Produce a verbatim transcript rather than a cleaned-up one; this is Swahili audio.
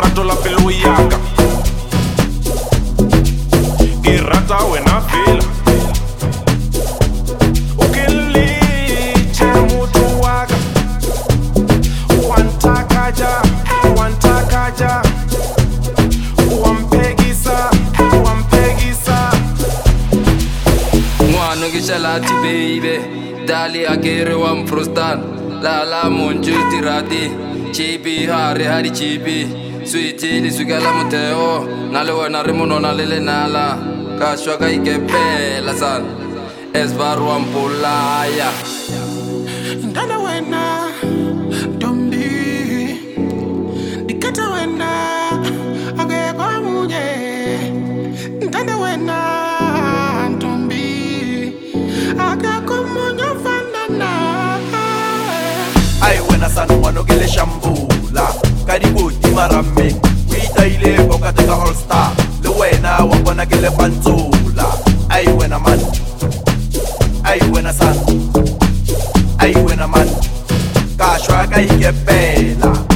katola pelo yaka ke rata wena fela o ke letse motho wa ka wa ntakaja wa ntakaja wa mpegisa wa mpegisa ngwana ke shalati baby dali akere wa mfrostan la la monju tirati chipi hari hari chipi sweetie li swigala muteo na le wena re monona le lenala ka shwa ka ikepela sana esbarwa mpolaya ndana wena dombi dikata wena ageba munye ndana wena dombi agakomunyo fanana ai wena sana wanogele shambula kariboti marame witaile bokateka all star le wena wabona ke le pantsula ai wena man ai wena sana ai wena man ka shwa ka ikepela